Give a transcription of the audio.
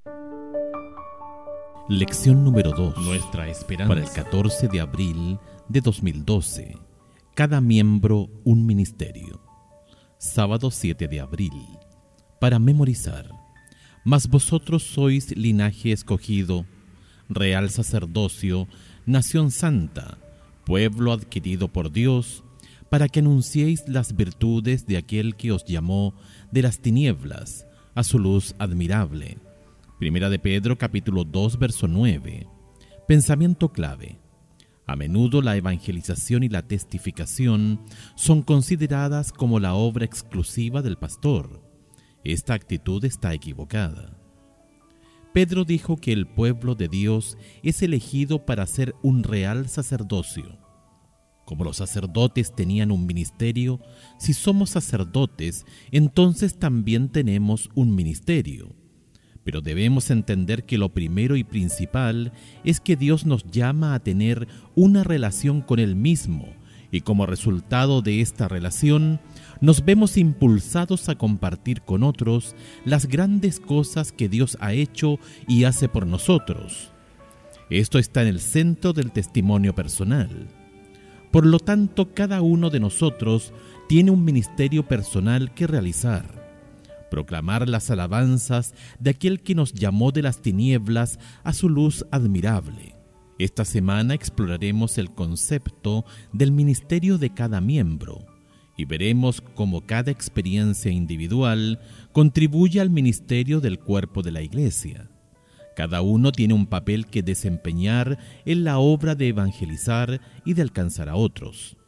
Lección número 2. Nuestra esperanza. Para el 14 de abril de 2012. Cada miembro un ministerio. Sábado 7 de abril. Para memorizar. Mas vosotros sois linaje escogido, real sacerdocio, nación santa, pueblo adquirido por Dios, para que anunciéis las virtudes de aquel que os llamó de las tinieblas a su luz admirable. Primera de Pedro, capítulo 2, verso 9. Pensamiento clave. A menudo la evangelización y la testificación son consideradas como la obra exclusiva del pastor. Esta actitud está equivocada. Pedro dijo que el pueblo de Dios es elegido para ser un real sacerdocio. Como los sacerdotes tenían un ministerio, si somos sacerdotes, entonces también tenemos un ministerio. Pero debemos entender que lo primero y principal es que Dios nos llama a tener una relación con Él mismo, y como resultado de esta relación, nos vemos impulsados a compartir con otros las grandes cosas que Dios ha hecho y hace por nosotros. Esto está en el centro del testimonio personal. Por lo tanto, cada uno de nosotros tiene un ministerio personal que realizar. Proclamar las alabanzas de aquel que nos llamó de las tinieblas a su luz admirable. Esta semana exploraremos el concepto del ministerio de cada miembro y veremos cómo cada experiencia individual contribuye al ministerio del cuerpo de la Iglesia. Cada uno tiene un papel que desempeñar en la obra de evangelizar y de alcanzar a otros.